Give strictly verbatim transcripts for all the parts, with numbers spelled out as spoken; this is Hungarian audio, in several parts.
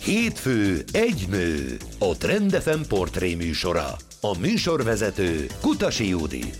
Hétfő egy nő, a Trend ef em portré műsora. A műsorvezető Kutasi Judit.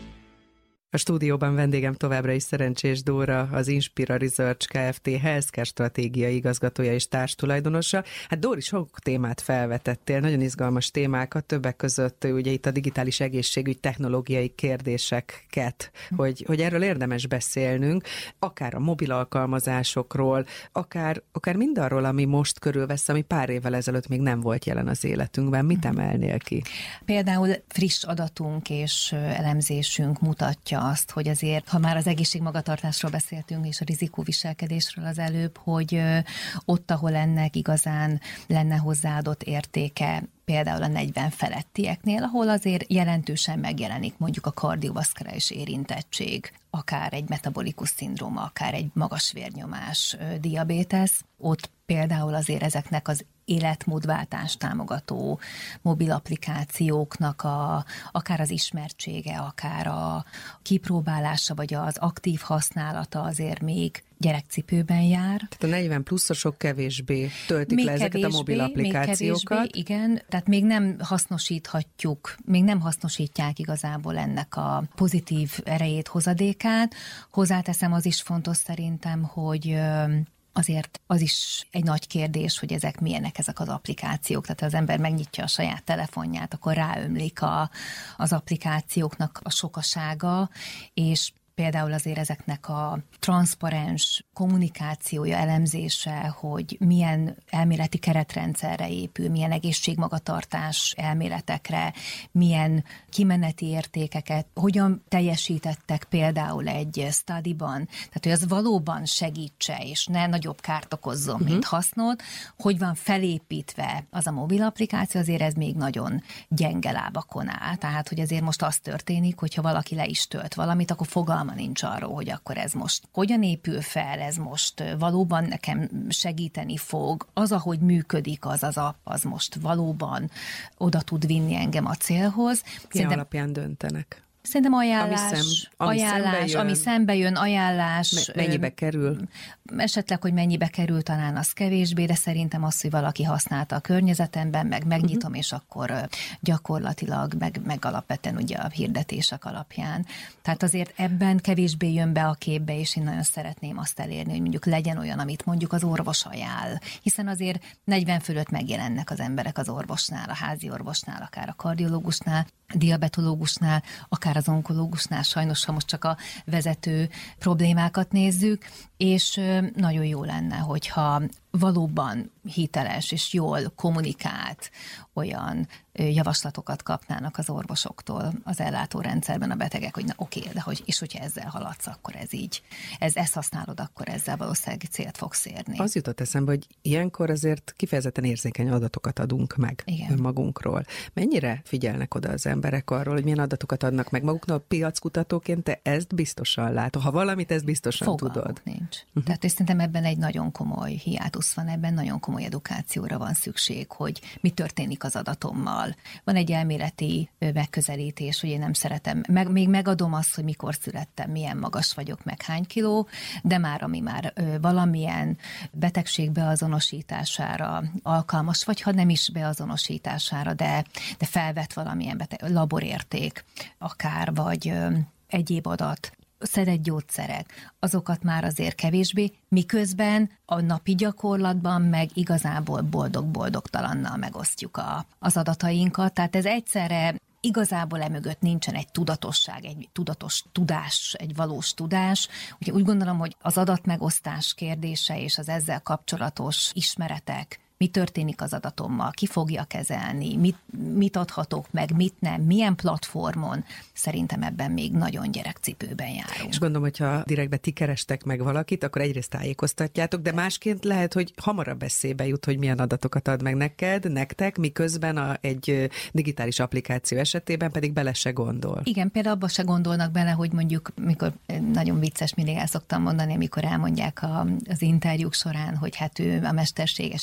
A stúdióban vendégem továbbra is Szerencsés Dóra, az Inspira Research Kft. Healthcare stratégiai igazgatója és társtulajdonosa. Hát Dóri, sok témát felvetettél, nagyon izgalmas témákat, többek között ugye itt a digitális egészségügy technológiai kérdéseket, hogy, hogy erről érdemes beszélnünk, akár a mobil alkalmazásokról, akár, akár mindarról, ami most körülvesz, ami pár évvel ezelőtt még nem volt jelen az életünkben. Mit emelnél ki? Például friss adatunk és elemzésünk mutatja azt, hogy azért, ha már az egészségmagatartásról beszéltünk, és a rizikóviselkedésről az előbb, hogy ott, ahol ennek igazán lenne hozzáadott értéke, például a negyven felettieknél, ahol azért jelentősen megjelenik mondjuk a kardiovaszkuláris érintettség, akár egy metabolikus szindróma, akár egy magas vérnyomás, diabétesz, ott például azért ezeknek az életmódváltást támogató mobil applikációknak a, akár az ismertsége, akár a kipróbálása, vagy az aktív használata azért még gyerekcipőben jár. Tehát a negyven pluszosok kevésbé töltik még le ezeket kevésbé, a mobil applikációkat. Még kevésbé, igen, tehát még nem hasznosíthatjuk, még nem hasznosítják igazából ennek a pozitív erejét, hozadékát. Hozzáteszem, az is fontos szerintem, hogy azért az is egy nagy kérdés, hogy ezek milyenek ezek az applikációk. Tehát ha az ember megnyitja a saját telefonját, akkor ráömlik a, az applikációknak a sokasága, és például azért ezeknek a transzparens kommunikációja, elemzése, hogy milyen elméleti keretrendszerre épül, milyen egészségmagatartás elméletekre, milyen kimeneti értékeket, hogyan teljesítettek például egy studyban, tehát hogy az valóban segítse, és ne nagyobb kárt okozzon, uh-huh. mint hasznot, hogy van felépítve az a mobil applikáció, azért ez még nagyon gyenge lábakon áll. Tehát, hogy azért most az történik, hogyha valaki le is tölt valamit, akkor fogalma nincs arról, hogy akkor ez most hogyan épül fel, ez most valóban nekem segíteni fog, az, ahogy működik az az app, az most valóban oda tud vinni engem a célhoz. Milyen Szerintem, alapján döntenek? Szerintem ajánlás, ami, szem, ami ajánlás szembe jön, ami szembe jön, ajánlás. Mennyibe kerül? Esetleg, hogy mennyibe kerül, talán az kevésbé, de szerintem az, hogy valaki használta a környezetemben, meg megnyitom, uh-huh. és akkor gyakorlatilag, meg, meg alapvetően ugye a hirdetések alapján. Tehát azért ebben kevésbé jön be a képbe, és én nagyon szeretném azt elérni, hogy mondjuk legyen olyan, amit mondjuk az orvos ajánl. Hiszen azért negyven fölött megjelennek az emberek az orvosnál, a házi orvosnál, akár a kardiológusnál, diabetológusnál, akár az onkológusnál, sajnos, ha most csak a vezető problémákat nézzük, és nagyon jó lenne, hogyha valóban hiteles és jól kommunikált olyan javaslatokat kapnának az orvosoktól az ellátórendszerben a betegek, hogy na oké, de hogy, és hogyha ezzel haladsz, akkor ez így, ez, ezt használod, akkor ezzel valószínűleg célt fogsz érni. Az jutott eszembe, hogy ilyenkor azért kifejezetten érzékeny adatokat adunk meg Igen. önmagunkról. Mennyire figyelnek oda az emberek arról, hogy milyen adatokat adnak meg maguknak? Piackutatóként te ezt biztosan látod. Ha valamit, ezt biztosan Fogalmuk tudod. nincs. Uh-huh. Tehát és szerintem ebben egy nagyon komoly hiátusz van, ebben nagyon komoly edukációra van szükség, hogy mi történik az adatommal. Van egy elméleti megközelítés, hogy én nem szeretem, meg, még megadom azt, hogy mikor születtem, milyen magas vagyok, meg hány kiló, de már ami már ö, valamilyen betegség beazonosítására alkalmas, vagy ha nem is beazonosítására, de, de felvet valamilyen beteg, laborérték akár, vagy ö, egyéb adat, szedett gyógyszerek, azokat már azért kevésbé, miközben a napi gyakorlatban meg igazából boldog-boldogtalannal megosztjuk a, az adatainkat. Tehát ez egyszerre igazából emögött nincsen egy tudatosság, egy tudatos tudás, egy valós tudás. Ugye úgy gondolom, hogy az adatmegosztás kérdése és az ezzel kapcsolatos ismeretek, mi történik az adatommal, ki fogja kezelni, mit, mit adhatok meg, mit nem, milyen platformon, szerintem ebben még nagyon gyerekcipőben járunk. És gondolom, hogyha direktbe ti kerestek meg valakit, akkor egyrészt tájékoztatjátok, de másként lehet, hogy hamarabb eszébe jut, hogy milyen adatokat ad meg neked, nektek, miközben a, egy digitális applikáció esetében pedig bele se gondol. Igen, például abba se gondolnak bele, hogy mondjuk, mikor nagyon vicces, mindig el szoktam mondani, amikor elmondják a, az interjúk során, hogy hát ő a mesterséges intelligencia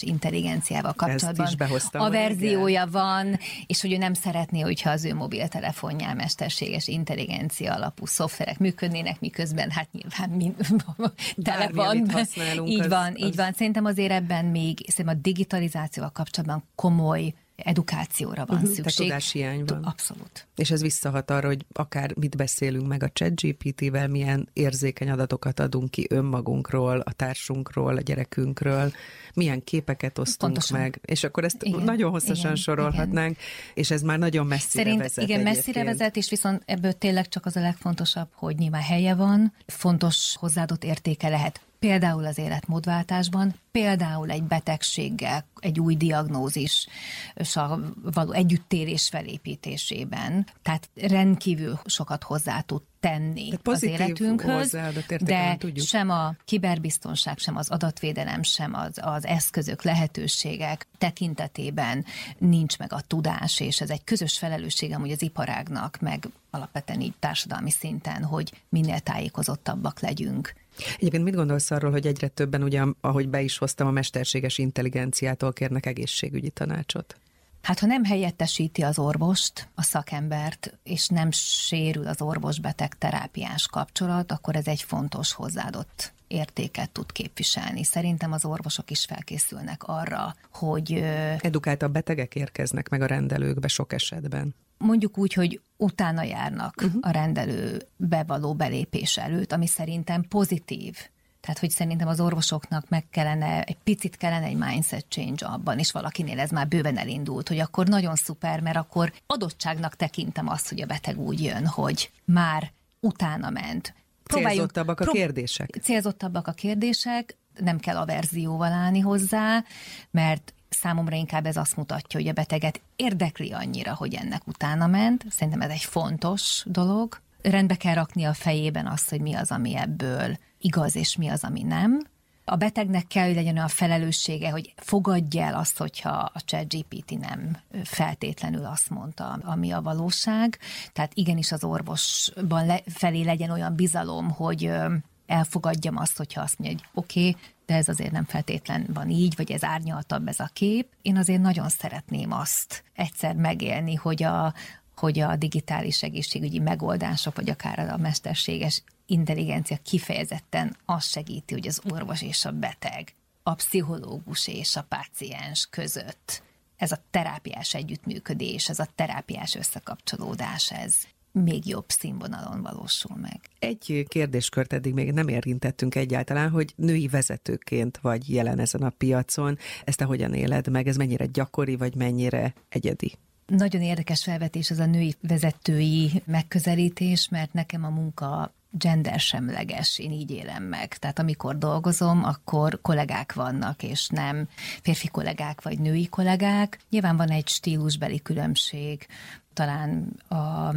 intelligenciával kapcsolatban a verziója van, és hogy ő nem szeretné, hogyha az ő mobiltelefonján mesterséges intelligencia alapú szoftverek működnének, miközben hát nyilván mind, tele van. Így az, van, az... így van. Szerintem azért ebben még szerintem a digitalizációval kapcsolatban komoly edukációra van uh-huh, szükség. Tudáshiány van. Abszolút. És ez visszahat arra, hogy akár mit beszélünk meg a ChatGPT-vel, milyen érzékeny adatokat adunk ki önmagunkról, a társunkról, a gyerekünkről, milyen képeket osztunk Pontosan. meg, és akkor ezt igen, nagyon hosszasan igen, sorolhatnánk, igen. és ez már nagyon messzire Szerint, vezet. Igen, egyébként. messzire vezet, és viszont ebből tényleg csak az a legfontosabb, hogy nyilván helye van, fontos hozzáadott értéke lehet. Például az életmódváltásban, például egy betegséggel, egy új diagnózis és a való együttélés felépítésében. Tehát rendkívül sokat hozzá tud tenni az életünkhöz, de sem a kiberbiztonság, sem az adatvédelem, sem az, az eszközök, lehetőségek tekintetében nincs meg a tudás, és ez egy közös felelősségem, hogy az iparágnak, meg alapvetően így társadalmi szinten, hogy minél tájékozottabbak legyünk. Egyébként mit gondolsz arról, hogy egyre többen, ugye, ahogy be is hoztam, a mesterséges intelligenciától kérnek egészségügyi tanácsot? Hát ha nem helyettesíti az orvost, a szakembert, és nem sérül az orvos-beteg terápiás kapcsolat, akkor ez egy fontos hozzáadott értéket tud képviselni. Szerintem az orvosok is felkészülnek arra, hogy... Edukáltabb betegek érkeznek meg a rendelőkbe sok esetben. Mondjuk úgy, hogy utána járnak uh-huh. a rendelőbe való belépés előtt, ami szerintem pozitív. Tehát, hogy szerintem az orvosoknak meg kellene, egy picit kellene egy mindset change abban, és valakinél ez már bőven elindult, hogy akkor nagyon szuper, mert akkor adottságnak tekintem azt, hogy a beteg úgy jön, hogy már utána ment. Célzottabbak a kérdések. Célzottabbak a kérdések, nem kell averzióval állni hozzá, mert számomra inkább ez azt mutatja, hogy a beteget érdekli annyira, hogy ennek utána ment. Szerintem ez egy fontos dolog. Rendbe kell rakni a fejében azt, hogy mi az, ami ebből igaz, és mi az, ami nem. A betegnek kell, hogy legyen olyan felelőssége, hogy fogadja el azt, hogyha a ChatGPT nem feltétlenül azt mondta, ami a valóság. Tehát igenis az orvosban le, felé legyen olyan bizalom, hogy elfogadjam azt, hogyha azt mondja, hogy oké, okay, de ez azért nem feltétlen van így, vagy ez árnyaltabb ez a kép. Én azért nagyon szeretném azt egyszer megélni, hogy a, hogy a digitális egészségügyi megoldások, vagy akár a mesterséges intelligencia kifejezetten azt segíti, hogy az orvos és a beteg, a pszichológus és a páciens között ez a terápiás együttműködés, ez a terápiás összekapcsolódás, ez még jobb színvonalon valósul meg. Egy kérdéskört eddig még nem érintettünk egyáltalán, hogy női vezetőként vagy jelen ezen a piacon. Ezt te hogyan éled meg? Ez mennyire gyakori, vagy mennyire egyedi? Nagyon érdekes felvetés az a női vezetői megközelítés, mert nekem a munka gendersemleges, én így élem meg. Tehát amikor dolgozom, akkor kollégák vannak, és nem férfi kollégák vagy női kollégák. Nyilván van egy stílusbeli különbség, talán a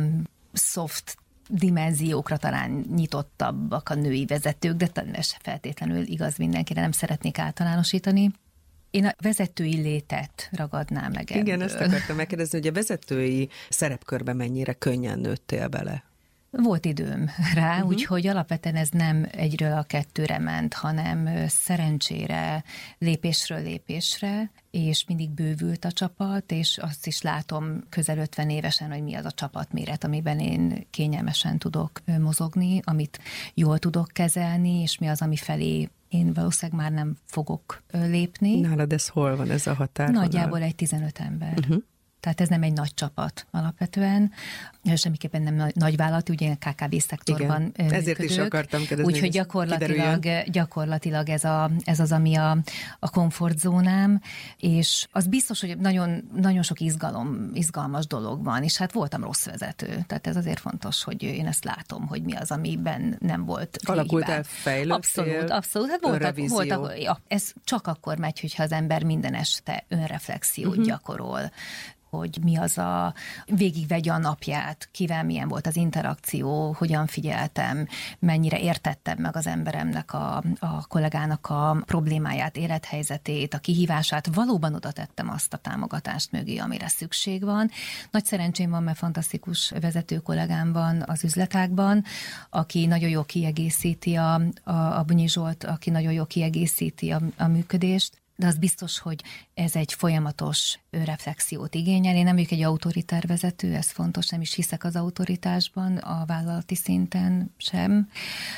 soft dimenziókra talán nyitottabbak a női vezetők, de ez feltétlenül igaz mindenkire, nem szeretnék általánosítani. Én a vezetői létet ragadnám meg ebből. Igen, ezt akartam megkérdezni, hogy a vezetői szerepkörben mennyire könnyen nőttél bele? Volt időm rá, uh-huh. úgyhogy alapvetően ez nem egyről a kettőre ment, hanem szerencsére lépésről lépésre, és mindig bővült a csapat, és azt is látom közel ötven évesen, hogy mi az a csapatméret, amiben én kényelmesen tudok mozogni, amit jól tudok kezelni, és mi az, ami felé én valószínűleg már nem fogok lépni. Nálad ez hol van, ez a határvonal? Nagyjából egy tizenöt ember. Uh-huh. Tehát ez nem egy nagy csapat alapvetően, semmiképpen nem nagyvállalat, ugye a ká ká vé szektorban működök. Ezért is akartam kérdezni. Úgyhogy gyakorlatilag, gyakorlatilag ez, a, ez az, ami a, a komfortzónám, és az biztos, hogy nagyon, nagyon sok izgalom, izgalmas dolog van, és hát voltam rossz vezető, tehát ez azért fontos, hogy én ezt látom, hogy mi az, amiben nem volt. Alakult el, fejlődtél? Abszolút, abszolút. Hát voltak, voltak, ja, ez csak akkor megy, hogyha az ember minden este önreflexiót uh-huh. gyakorol, hogy mi az a, végigvegye a napját, kivel milyen volt az interakció, hogyan figyeltem, mennyire értettem meg az emberemnek, a, a kollégának a problémáját, élethelyzetét, a kihívását, valóban oda tettem azt a támogatást mögé, amire szükség van. Nagy szerencsém van, mert fantasztikus vezető kollégám van az üzletágban, aki nagyon jól kiegészíti a, a, a Bunyi Zsolt, aki nagyon jól kiegészíti a, a működést. de az biztos, hogy ez egy folyamatos reflexiót igényel. Én nem vagyok egy autoritár vezető, ez fontos, nem is hiszek az autoritásban, a vállalati szinten sem,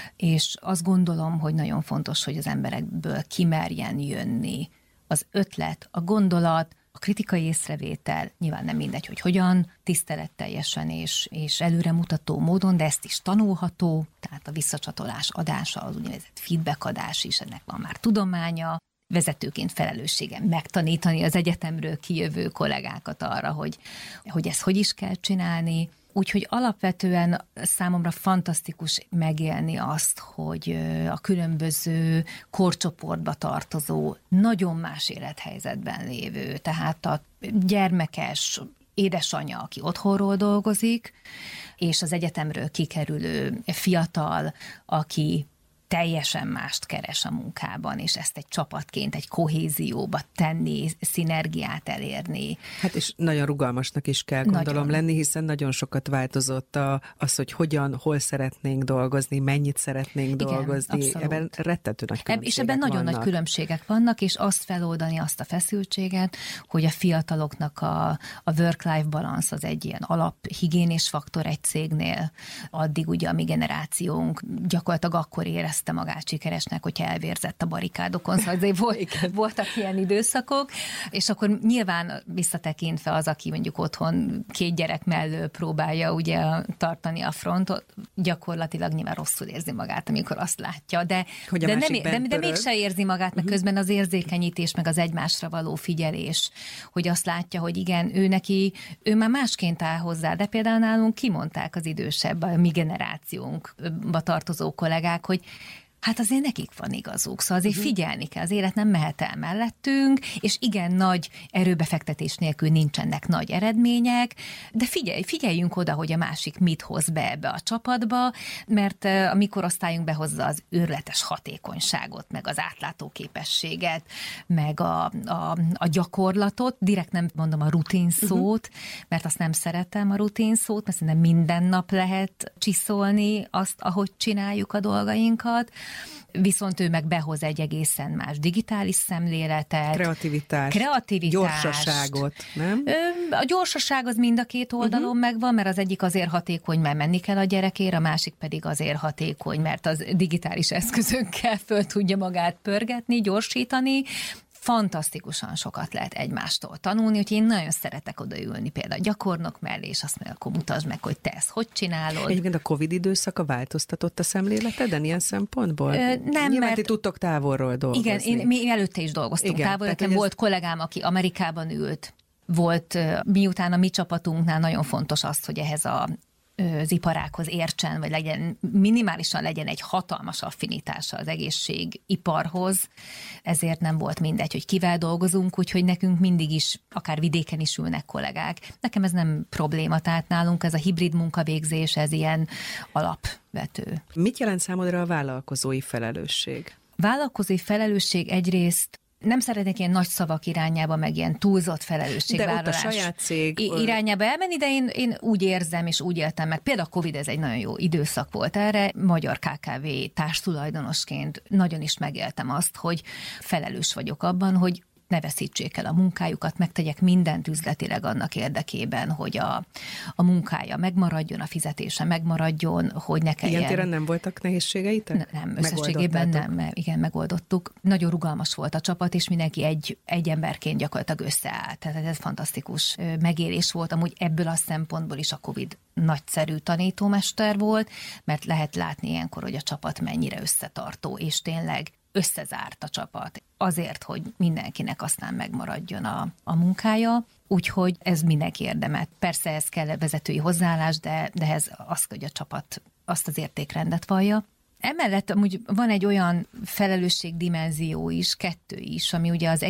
és azt gondolom, hogy nagyon fontos, hogy az emberekből kimerjen jönni az ötlet, a gondolat, a kritikai észrevétel, nyilván nem mindegy, hogy hogyan, tiszteletteljesen és, és előremutató módon, de ezt is tanulható, tehát a visszacsatolás adása, az úgynevezett feedback adás is, ennek van már tudománya, vezetőként felelősségem megtanítani az egyetemről kijövő kollégákat arra, hogy, hogy ezt hogy is kell csinálni. Úgyhogy alapvetően számomra fantasztikus megélni azt, hogy a különböző korcsoportba tartozó, nagyon más élethelyzetben lévő, tehát a gyermekes édesanyja, aki otthonról dolgozik, és az egyetemről kikerülő fiatal, aki teljesen mást keres a munkában, és ezt egy csapatként, egy kohézióba tenni, szinergiát elérni. Hát és nagyon rugalmasnak is kell gondolom nagyon lenni, hiszen nagyon sokat változott a, az, hogy hogyan, hol szeretnénk dolgozni, mennyit szeretnénk igen, dolgozni. Abszolút. Ebben rettető nagy különbségek És ebben nagyon vannak. nagy különbségek vannak, és azt feloldani azt a feszültséget, hogy a fiataloknak a, a work-life balance az egy ilyen alaphigiénés faktor egy cégnél. Addig ugye a mi generációnk gyakorlatilag akkor érez magát sikeresnek, hogyha elvérzett a barikádokon, szóval azért volt, voltak ilyen időszakok, és akkor nyilván visszatekintve az, aki mondjuk otthon két gyerek mellől próbálja ugye tartani a frontot, gyakorlatilag nyilván rosszul érzi magát, amikor azt látja, de, de, nem, de, de mégse érzi magát, meg közben az érzékenyítés, meg az egymásra való figyelés, hogy azt látja, hogy igen, ő neki, ő már másként áll hozzá, de például nálunk kimondták az idősebb, a mi generációnkba tartozó kollégák, hogy hát azért nekik van igazuk, szóval azért figyelni kell, az élet nem mehet el mellettünk, és igen, nagy erőbefektetés nélkül nincsenek nagy eredmények, de figyelj, figyeljünk oda, hogy a másik mit hoz be ebbe a csapatba, mert a mi korosztályunk behozza az őrületes hatékonyságot, meg az átlátó képességet, meg a, a, a gyakorlatot, direkt nem mondom a rutin szót, mert azt nem szeretem a rutin szót, mert szerintem minden nap lehet csiszolni azt, ahogy csináljuk a dolgainkat, viszont ő meg behoz egy egészen más digitális szemléletet. Kreativitást. Kreativitást. Gyorsaságot, nem? A gyorsaság az mind a két oldalon uh-huh. megvan, mert az egyik azért hatékony, mert menni kell a gyerekért, a másik pedig azért hatékony, mert az digitális eszközökkel föl tudja magát pörgetni, gyorsítani. Fantasztikusan sokat lehet egymástól tanulni, úgyhogy én nagyon szeretek odaülni például a gyakornok mellé, és azt mondja, akkor mutasd meg, hogy te ezt hogy csinálod. Egyébként a Covid időszaka változtatott a szemléleteden ilyen szempontból? Ö, nem, Nyilván mert... ti tudtok távolról dolgozni. Igen, én, mi előtte is dolgoztunk igen, távolról. Nekem volt ez... kollégám, aki Amerikában ült, volt, miután a mi csapatunknál nagyon fontos az, hogy ehhez a az iparákhoz értsen, vagy legyen, minimálisan legyen egy hatalmas affinitása az egészségiparhoz, ezért nem volt mindegy, hogy kivel dolgozunk, úgyhogy nekünk mindig is, akár vidéken is ülnek kollégák. Nekem ez nem probléma, tehát nálunk ez a hibrid munkavégzés, ez ilyen alapvető. Mit jelent számodra a vállalkozói felelősség? Vállalkozói felelősség egyrészt nem szeretnék ilyen nagy szavak irányába, meg ilyen túlzott felelősségvállalás de ott a saját cég irányába elmenni, de én, én úgy érzem, és úgy éltem meg. Például a Covid ez egy nagyon jó időszak volt erre. Magyar ká ká vé társtulajdonosként nagyon is megéltem azt, hogy felelős vagyok abban, hogy ne veszítsék el a munkájukat, megtegyek mindent üzletileg annak érdekében, hogy a, a munkája megmaradjon, a fizetése megmaradjon, hogy ne kelljen... Ilyen téren nem voltak nehézségeitek? Nem, összességében nem, igen, megoldottuk. Nagyon rugalmas volt a csapat, és mindenki egy, egy emberként gyakorlatilag összeállt. Tehát ez fantasztikus megélés volt. Amúgy ebből a szempontból is a Covid nagyszerű tanítómester volt, mert lehet látni ilyenkor, hogy a csapat mennyire összetartó, és tényleg összezárt a csapat azért, hogy mindenkinek aztán megmaradjon a, a munkája, úgyhogy ez mindenki érdemelt. Persze ez kell vezetői hozzáállás, de, de ez az, hogy a csapat azt az értékrendet vallja. Emellett amúgy van egy olyan felelősségdimenzió is, kettő is, ami ugye az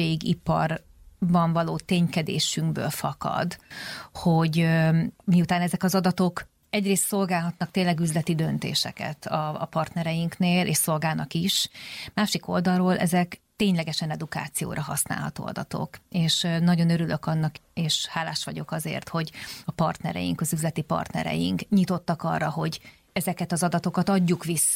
egészségipar való ténykedésünkből fakad, hogy miután ezek az adatok egyrészt szolgálhatnak tényleg üzleti döntéseket a, a partnereinknél, és szolgálnak is. Másik oldalról ezek ténylegesen edukációra használható adatok, és nagyon örülök annak, és hálás vagyok azért, hogy a partnereink, az üzleti partnereink nyitottak arra, hogy ezeket az adatokat adjuk vissza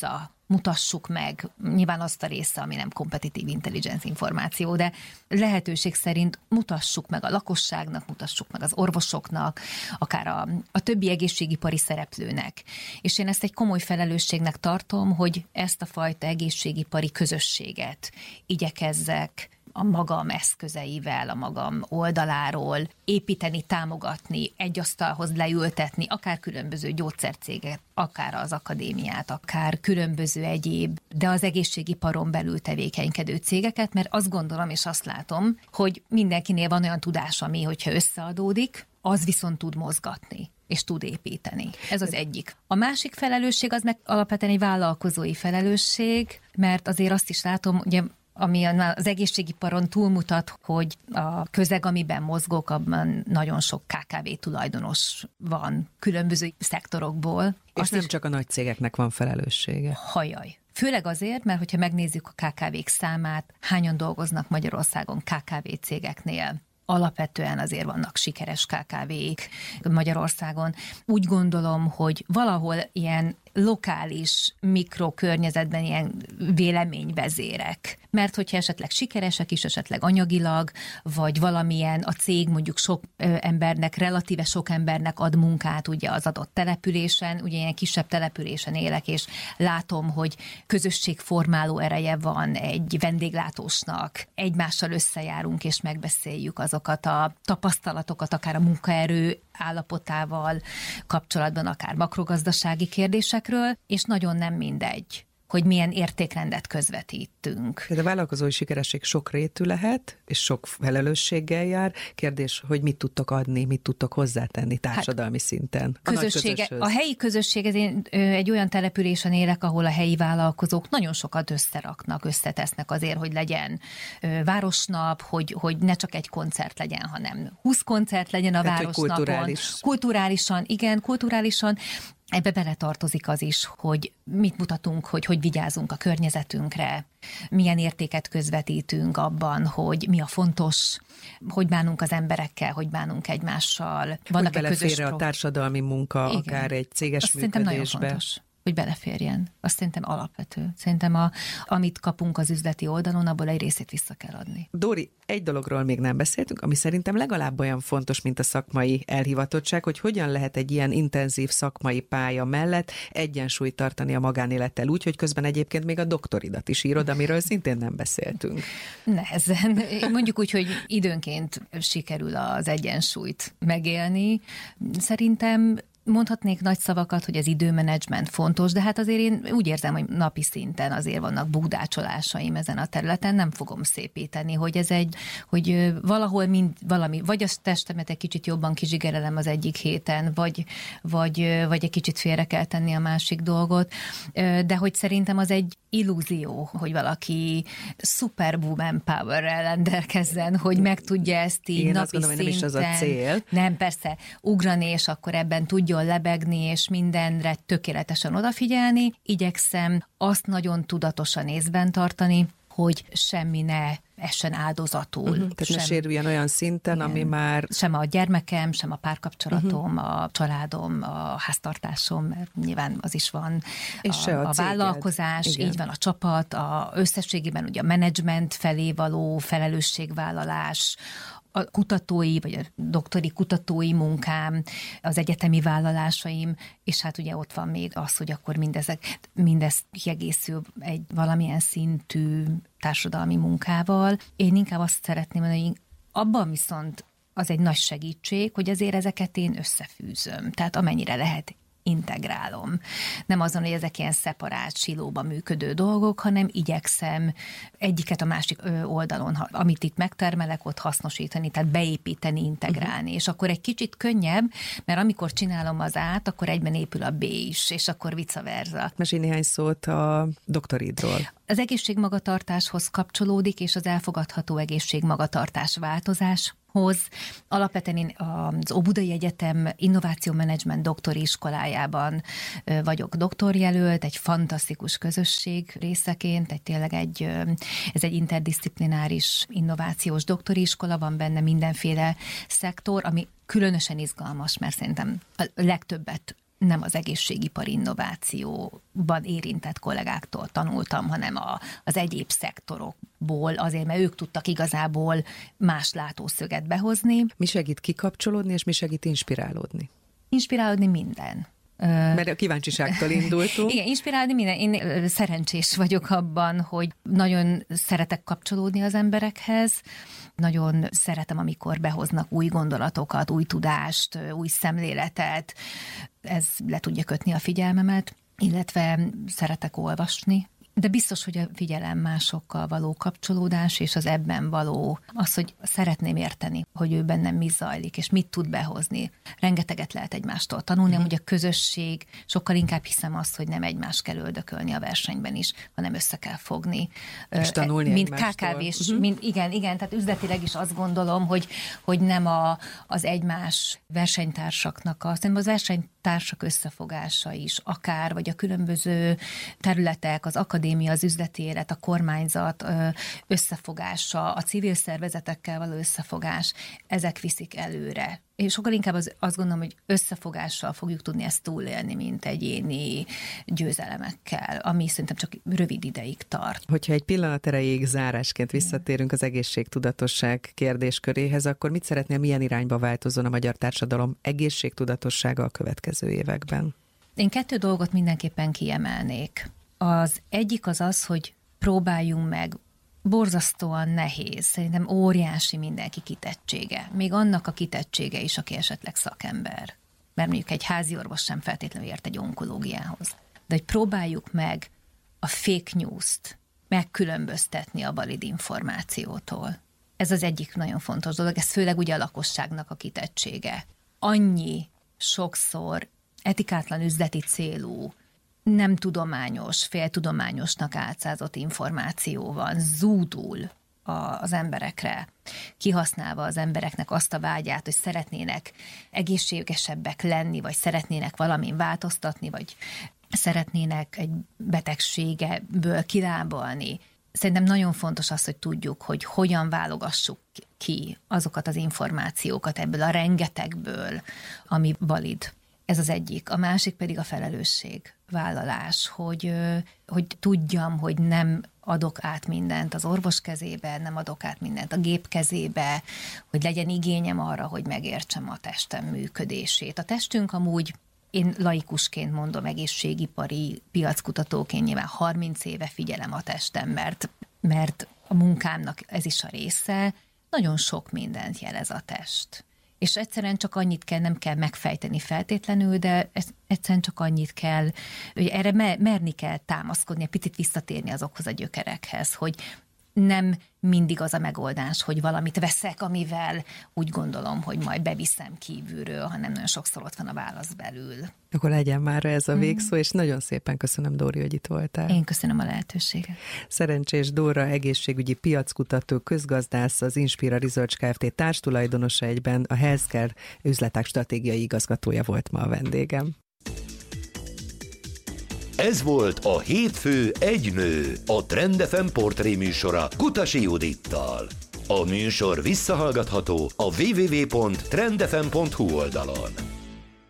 mutassuk meg, nyilván azt a része, ami nem kompetitív intelligens információ, de lehetőség szerint mutassuk meg a lakosságnak, mutassuk meg az orvosoknak, akár a, a többi egészségipari szereplőnek. És én ezt egy komoly felelősségnek tartom, hogy ezt a fajta egészségipari közösséget igyekezzek a magam eszközeivel, a magam oldaláról építeni, támogatni, egy asztalhoz leültetni, akár különböző gyógyszercéget, akár az akadémiát, akár különböző egyéb, de az egészségiparon belül tevékenykedő cégeket, mert azt gondolom és azt látom, hogy mindenkinél van olyan tudás, ami, hogyha összeadódik, az viszont tud mozgatni és tud építeni. Ez az egyik. A másik felelősség az meg alapvetően egy vállalkozói felelősség, mert azért azt is látom, ugye ami az egészségiparon túlmutat, hogy a közeg, amiben mozgok, abban nagyon sok ká ká vé tulajdonos van különböző szektorokból. És azt nem is, csak a nagy cégeknek van felelőssége. Hajaj. Főleg azért, mert hogyha megnézzük a ká ká vék számát, hányan dolgoznak Magyarországon ká ká vé cégeknél, alapvetően azért vannak sikeres ká ká vék Magyarországon. Úgy gondolom, hogy valahol ilyen lokális mikrokörnyezetben ilyen véleményvezérek. Mert hogyha esetleg sikeresek is, esetleg anyagilag, vagy valamilyen a cég mondjuk sok ö, embernek, relatíve sok embernek ad munkát ugye az adott településen, ugye ilyen kisebb településen élek, és látom, hogy közösségformáló ereje van egy vendéglátósnak. Egymással összejárunk és megbeszéljük azokat a tapasztalatokat, akár a munkaerő állapotával kapcsolatban, akár makrogazdasági kérdésekről, és nagyon nem mindegy, hogy milyen értékrendet közvetítünk. De a vállalkozói sikeresség sokrétű lehet, és sok felelősséggel jár. Kérdés, hogy mit tudtok adni, mit tudtok hozzátenni társadalmi hát, szinten. A, közössége, a helyi közösség, ez én egy olyan településen élek, ahol a helyi vállalkozók nagyon sokat összeraknak, összetesznek azért, hogy legyen városnap, hogy, hogy ne csak egy koncert legyen, hanem húsz koncert legyen a hát, városnapon. Kulturális. Kulturálisan, igen, kulturálisan. Ebbe beletartozik az is, hogy mit mutatunk, hogy hogy vigyázunk a környezetünkre, milyen értéket közvetítünk abban, hogy mi a fontos, hogy bánunk az emberekkel, hogy bánunk egymással. Vannak hogy belefér a társadalmi munka, igen, akár egy céges azt működésbe. Nagyon fontos, hogy beleférjen. Azt szerintem alapvető. Szerintem a, amit kapunk az üzleti oldalon, abból egy részét vissza kell adni. Dóri, egy dologról még nem beszéltünk, ami szerintem legalább olyan fontos, mint a szakmai elhivatottság, hogy hogyan lehet egy ilyen intenzív szakmai pálya mellett egyensúlyt tartani a magánélettel úgy, hogy közben egyébként még a doktoridat is írod, amiről szintén nem beszéltünk. Nehezen. Mondjuk úgy, hogy időnként sikerül az egyensúlyt megélni. Szerintem mondhatnék nagy szavakat, hogy az időmenedzsment fontos, de hát azért én úgy érzem, hogy napi szinten azért vannak bugdácsolásaim ezen a területen, nem fogom szépíteni, hogy ez egy, hogy valahol mind valami, vagy a testemet egy kicsit jobban kizsigerelem az egyik héten, vagy, vagy, vagy egy kicsit félre kell tenni a másik dolgot, de hogy szerintem az egy illúzió, hogy valaki superwoman powerrel rendelkezzen, hogy meg tudja ezt így én napi azt gondolom, szinten. Nem is az a cél. Nem, persze, ugrani, és akkor ebben tudjon lebegni, és mindenre tökéletesen odafigyelni. Igyekszem azt nagyon tudatosan észben tartani, hogy semmi ne essen áldozatul. Uh-huh. Tehát sem, ne sérüljen olyan szinten, igen, ami már... Sem a gyermekem, sem a párkapcsolatom, uh-huh. a családom, a háztartásom, mert nyilván az is van. És a, se a, a vállalkozás, igen, így van a csapat, a összességében ugye a menedzsment felé való felelősségvállalás, a kutatói, vagy a doktori kutatói munkám, az egyetemi vállalásaim, és hát ugye ott van még az, hogy akkor mindezek, mindez kiegészül egy valamilyen szintű társadalmi munkával. Én inkább azt szeretném mondani, hogy abban viszont az egy nagy segítség, hogy azért ezeket én összefűzöm. Tehát amennyire lehet, integrálom. Nem azon, hogy ezek ilyen szeparált, silóban működő dolgok, hanem igyekszem egyiket a másik oldalon, amit itt megtermelek, ott hasznosítani, tehát beépíteni, integrálni. Uh-huh. És akkor egy kicsit könnyebb, mert amikor csinálom az át, akkor egyben épül a B is, és akkor vice versa. Mesélj néhány szót a doktoridról. Az egészségmagatartáshoz kapcsolódik, és az elfogadható egészségmagatartás változás. Hoz. Alapvetően én az Óbudai Egyetem Innovációmenedzsment doktori iskolájában vagyok doktorjelölt, egy fantasztikus közösség részeként, egy tényleg egy, ez egy interdisziplináris innovációs doktori iskola, van benne mindenféle szektor, ami különösen izgalmas, mert szerintem a legtöbbet nem az egészségipari innovációban érintett kollégáktól tanultam, hanem a, az egyéb szektorokból, azért, mert ők tudtak igazából más látószöget behozni. Mi segít kikapcsolódni, és mi segít inspirálódni? Inspirálódni minden. Mert a kíváncsiságtól indultunk. Igen, inspirálni minden. Én szerencsés vagyok abban, hogy nagyon szeretek kapcsolódni az emberekhez, nagyon szeretem, amikor behoznak új gondolatokat, új tudást, új szemléletet, ez le tudja kötni a figyelmemet, illetve szeretek olvasni. De biztos, hogy a figyelem másokkal való kapcsolódás, és az ebben való az, hogy szeretném érteni, hogy ő bennem mi zajlik, és mit tud behozni. Rengeteget lehet egymástól tanulni, mm-hmm. amúgy a közösség, sokkal inkább hiszem azt, hogy nem egymást kell öldökölni a versenyben is, hanem össze kell fogni. És tanulni mint egymástól. ká ká vés, Mm-hmm. mint, igen, igen, tehát üzletileg is azt gondolom, hogy, hogy nem a, az egymás versenytársaknak, a, hanem az versenytársak összefogása is, akár, vagy a különböző területek, az akadémia, az üzleti élet, a kormányzat összefogása, a civil szervezetekkel való összefogás, ezek viszik előre. És sokkal inkább az, azt gondolom, hogy összefogással fogjuk tudni ezt túlélni, mint egyéni győzelemekkel, ami szerintem csak rövid ideig tart. Hogyha egy pillanat erejéig zárásként visszatérünk az egészségtudatosság kérdésköréhez, akkor mit szeretnél, milyen irányba változzon a magyar társadalom egészségtudatossága a következő években? Én kettő dolgot mindenképpen kiemelnék. Az egyik az az, hogy próbáljunk meg, borzasztóan nehéz, szerintem óriási mindenki kitettsége. Még annak a kitettsége is, aki esetleg szakember. Mert mondjuk egy házi orvos sem feltétlenül ért egy onkológiához. De hogy próbáljuk meg a fake news-t megkülönböztetni a valid információtól. Ez az egyik nagyon fontos dolog, ez főleg ugye a lakosságnak a kitettsége. Annyi sokszor etikátlan üzleti célú, nem tudományos, féltudományosnak álcázott információ van, zúdul az emberekre, kihasználva az embereknek azt a vágyát, hogy szeretnének egészségesebbek lenni, vagy szeretnének valamin változtatni, vagy szeretnének egy betegségeből kilábalni. Szerintem nagyon fontos az, hogy tudjuk, hogy hogyan válogassuk ki azokat az információkat ebből a rengetegből, ami valid. Ez az egyik. A másik pedig a felelősségvállalás, hogy, hogy tudjam, hogy nem adok át mindent az orvos kezébe, nem adok át mindent a gép kezébe, hogy legyen igényem arra, hogy megértsem a testem működését. A testünk amúgy, én laikusként mondom, egészségipari piackutatóként nyilván harminc éve figyelem a testem, mert, mert a munkámnak ez is a része, nagyon sok mindent jelez a test. És egyszerűen csak annyit kell, nem kell megfejteni feltétlenül, de egyszerűen csak annyit kell, hogy erre merni kell támaszkodni, egy picit visszatérni azokhoz a gyökerekhez, hogy nem mindig az a megoldás, hogy valamit veszek, amivel úgy gondolom, hogy majd beviszem kívülről, hanem nagyon sokszor ott van a válasz belül. Akkor legyen már ez a végszó, mm. és nagyon szépen köszönöm, Dóri, hogy itt voltál. Én köszönöm a lehetőséget. Szerencsés Dóra, egészségügyi piackutató, közgazdász, az Inspira Research Kft. Társtulajdonosa, egyben a Healthcare üzletek stratégiai igazgatója volt ma a vendégem. Ez volt a Hétfő egy nő, a Trend ef em portré műsora Kutasi Judittal. A műsor visszahallgatható a double-u double-u double-u pont trend f m pont h u oldalon.